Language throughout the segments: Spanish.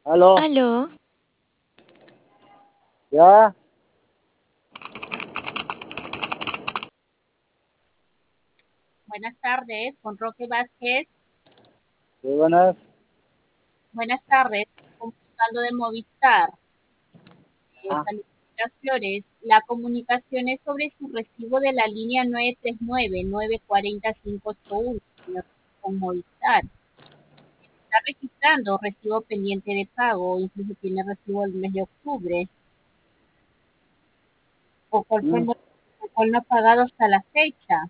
Aló, Aló, ya, Buenas tardes, con Roque Vázquez. sí, buenas. Buenas tardes, comunicando de Movistar. Ah, Saludos, Flores. La comunicación es sobre su recibo de la línea 939-940-581 con Movistar. Está registrando recibo pendiente de pago, incluso tiene recibo del mes de octubre. O cuál fue el mm, motivo por el cual no ha pagado hasta la fecha.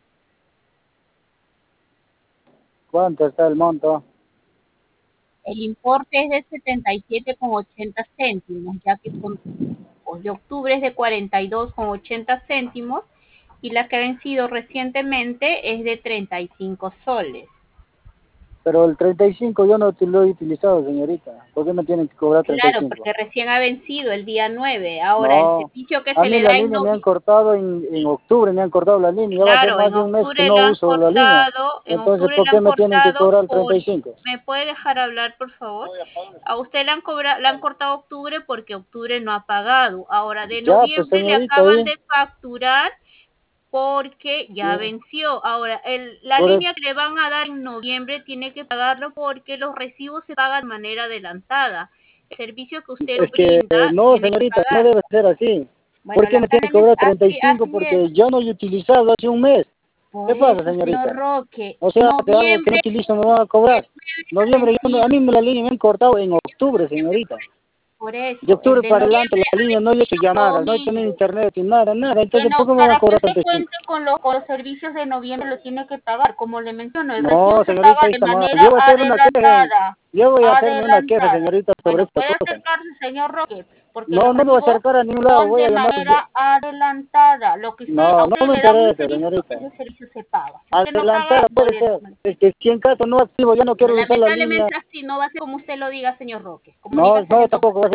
¿Cuánto está el monto? El importe es de 77,80 céntimos, ya que son de octubre es de 42,80 céntimos y la que ha vencido recientemente es de 35 soles. Pero el 35 yo no lo he utilizado, señorita. ¿Por qué me tienen que cobrar Claro, 35? porque recién ha vencido el día 9. Ahora, el No, servicio que a se mí le la da en línea me han noviembre, cortado en octubre, me han cortado la línea. Ya va a ser claro, más en de un mes que octubre no le han uso la línea. cortado, Entonces, ¿por qué me tienen que cobrar el 35? ¿me puede dejar hablar, por favor? A usted le han cortado octubre porque octubre no ha pagado. Ahora, de Ya, pues noviembre le señorita, acaban ahí, de facturar porque ya sí, venció. Ahora, la por eso. línea que le van a dar en noviembre tiene que pagarlo porque los recibos se pagan de manera adelantada. El servicio que usted Es que brinda no, tiene que señorita, no pagar. debe ser así. Bueno, ¿Por qué me tiene que lamentablemente cobrar 35? así es. Porque yo no he utilizado hace un mes. Por ¿Qué pasa, eso, señor señorita? Roque, O sea, de algo que no noviembre utilizo me van a cobrar. ha Noviembre, vencido. a mí la línea me han cortado en octubre, señorita. Por De eso, el octubre de para adelante noviembre la ha línea no he hecho vencido llamadas, no he tenido domingo. internet y nada, nada. Entonces, ¿por Bueno, qué me van a para que cobrar usted 35? cuente con los servicios de noviembre lo tiene que pagar. Como le menciono, el recibo No, se paga señorita, ahí de está mal. manera Yo voy a hacer una queja, adelantada. yo voy a hacerme una queja, Adelantada. señorita, sobre Bueno, esta puede cosa. acercarse, señor Roque, porque No, los no me voy a recibos acercar a ningún lado, son voy de a llamar. manera adelantada. Lo que usted, a No, usted no me le dan un interesa, servicio, señorita. ese servicio se paga. Si usted no paga, Adelantada no puede le ser. Es que si en caso no activo, ya no Bueno, quiero usar la línea. lamentablemente así no va a ser como usted lo diga, señor Roque. No, Comunícase no, entonces. tampoco va a ser